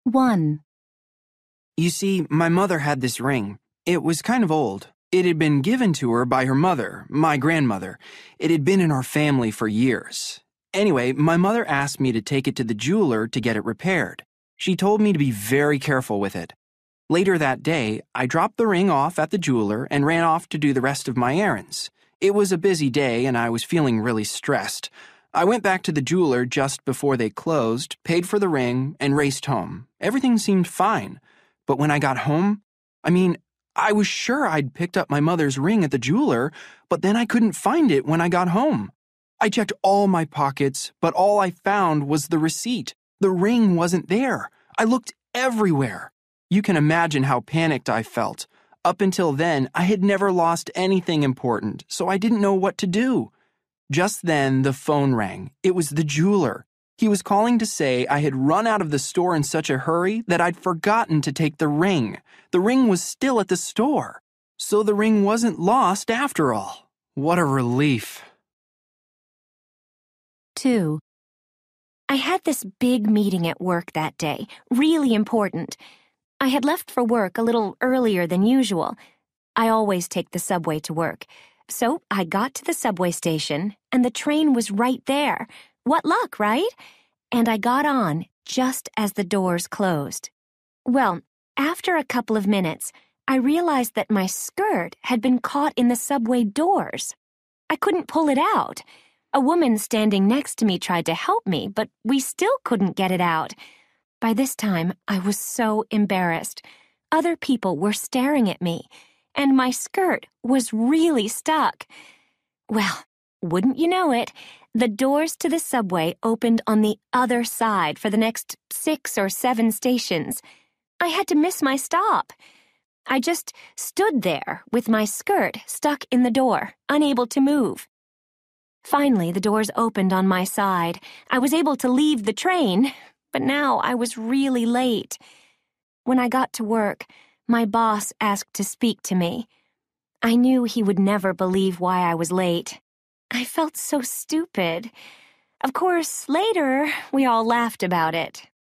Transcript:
1. You see, my mother had this ring. It was kind of old. It had been given to her by her mother, my grandmother. It had been in our family for years. Anyway, my mother asked me to take it to the jeweler to get it repaired. She told me to be very careful with it. Later that day, I dropped the ring off at the jeweler and ran off to do the rest of my errands. It was a busy day and I was feeling really stressed. I went back to the jeweler just before they closed, paid for the ring, and raced home. Everything seemed fine. But when I got home, I was sure I'd picked up my mother's ring at the jeweler, but then I couldn't find it when I got home. I checked all my pockets, but all I found was the receipt. The ring wasn't there. I looked everywhere. You can imagine how panicked I felt. Up until then, I had never lost anything important, so I didn't know what to do. Just then, the phone rang. It was the jeweler. He was calling to say I had run out of the store in such a hurry that I'd forgotten to take the ring. The ring was still at the store. So the ring wasn't lost after all. What a relief. 2. I had this big meeting at work that day, really important. I had left for work a little earlier than usual. I always take the subway to work. So I got to the subway station, and the train was right there. What luck, right? And I got on just as the doors closed. Well, after a couple of minutes, I realized that my skirt had been caught in the subway doors. I couldn't pull it out. A woman standing next to me tried to help me, but we still couldn't get it out. By this time, I was so embarrassed. Other people were staring at me, and my skirt was really stuck. Well, wouldn't you know it, the doors to the subway opened on the other side for the next 6 or 7 stations. I had to miss my stop. I just stood there with my skirt stuck in the door, unable to move. Finally, the doors opened on my side. I was able to leave the train, but now I was really late. When I got to work, my boss asked to speak to me. I knew he would never believe why I was late. I felt so stupid. Of course, later, we all laughed about it.